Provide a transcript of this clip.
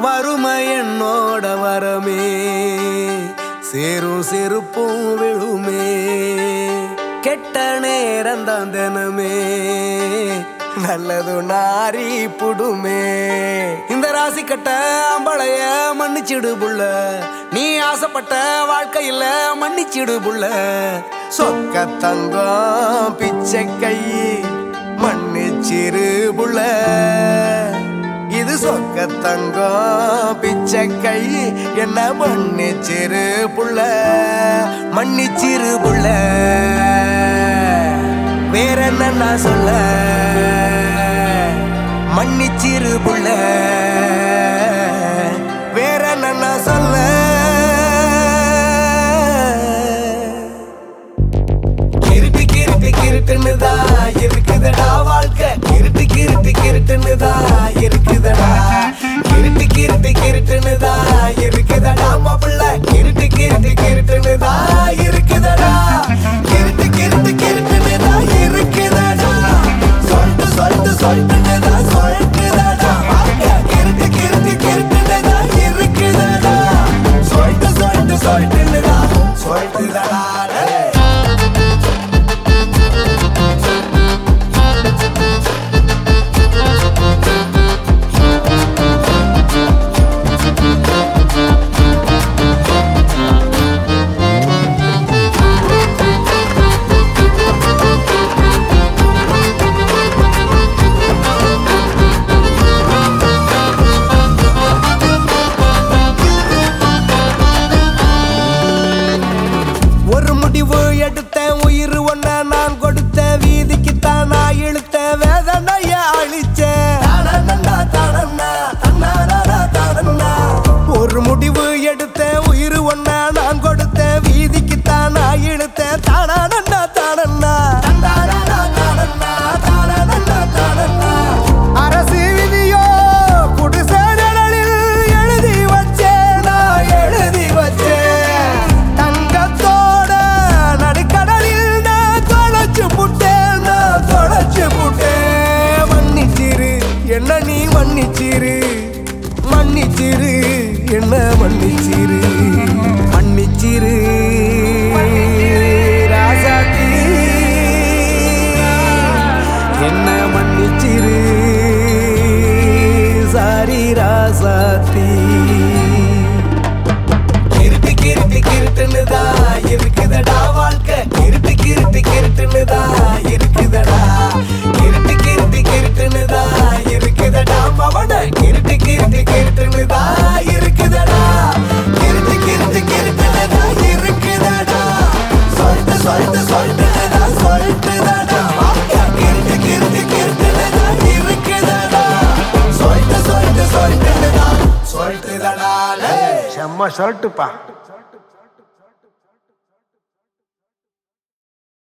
வறுமை என்னோட வரமே, சேரும் செருப்பும் விழுமே, கெட்ட நேரம் தான் தினமே, நல்லது நாரி புடுமே. இந்த ராசி கட்ட அம்பளைய மன்னிச்சிடு புள்ள, நீ ஆசைப்பட்ட வாழ்க்கையில மன்னிச்சிடு புள்ள. சொக்க தங்கம் பிச்சை கை மன்னிச்சிரு புள்ள, இது சொக்க தங்கம் பிச்சை கை என்ன மன்னிச்சிரு புள்ள, மன்னிச்சிரு புள்ள. வேற என்ன நான் சொல்ல, மன்னிச்சிரு புள்ள, வேற என்ன நான் சொல்ல. கிருட்டு கிருட்டு கிருட்டுன்னுதான் இருக்குதடா வாழ்க்கை, கிருட்டு கிருட்டு கிருட்டுன்னுதான் இருக்குதடா, கிருட்டு கிருட்டு கிருட்டுன்னுதான் இருக்குதடா மாப்பிள்ள, கிருட்டு கிருட்டு கிருட்டுன்னுதான் இருக்குதடா, கிருட்டு கிருட்டு கிருட்டுன்னுதான் இருக்குதடா, சொல்லிட்டு சொல்லிட்டு சொல்லிட்டுன்னுதான் சொல்லிட்டுதடா, கிருட்டு கிருட்டு கிருட்டுன்னுதான் இருக்குதடா, சொல்லிட்டு சொல்லிட்டு சொல்லிட்டுன்னுதான் சொல்லிட்டுதடா. எடுத்தேன் உயிர் ஒன்ன நான் கொடுத்த, வீதிக்குத்தான் நான் இழுத்த வேதனைய அழிச்சேன். ஒரு முடிவு எடுத்தேன் உயிர் ஒன்ன நான் கொடுத்த, வீதிக்குத்தான் நான் இழுத்த தானண்ணா தானண்ணா. அரசு விதியோ குடிசை நிழலில் எழுதி வச்சேன், நான் எழுதி வச்சேன். தங்கத்தோட நடுக்கடலில் நான் தொலைச்சு புட்டேன், நான் தொலைச்சு புட்டேன். மன்னிச்சிரு என்ன நீ மன்னிச்சிரு, மன்னிச்சிரு என்ன மன்னிச்சிரு, மன்னிச்சிரு ராசாத்தி என்ன மன்னிச்சிரு, சாரி ராசாத்தி. கிருட்டு கிருட்டு கிருட்டுன்னுதான் இருக்குதடா வாழ்க்கை, கிருட்டு கிருட்டு கிருட்டுன்னுதான் இருக்குதடா, கிருட்டு கிருட்டு கிருட்டுன்னுதான் இருக்குதடா மவன, கிருட்டு கிருட்டு கிருட்டுன்னுதான் இருக்குதடா, கிருட்டு கிருட்டு கிருட்டுன்னுதான் இருக்குதடா, சொல்லிட்டு சொல்லிட்டு சொல்லிட்டுன்னுதான் சொல்லிட்டுதடா, கிருட்டு கிருட்டு கிருட்டுன்னுதான் இருக்குதடா, சொல்லிட்டு சொல்லிட்டு சொல்லிட்டுன்னுதான் சொல்லிட்டுதடா. செம்ம சொல்லிட்டுப்பா.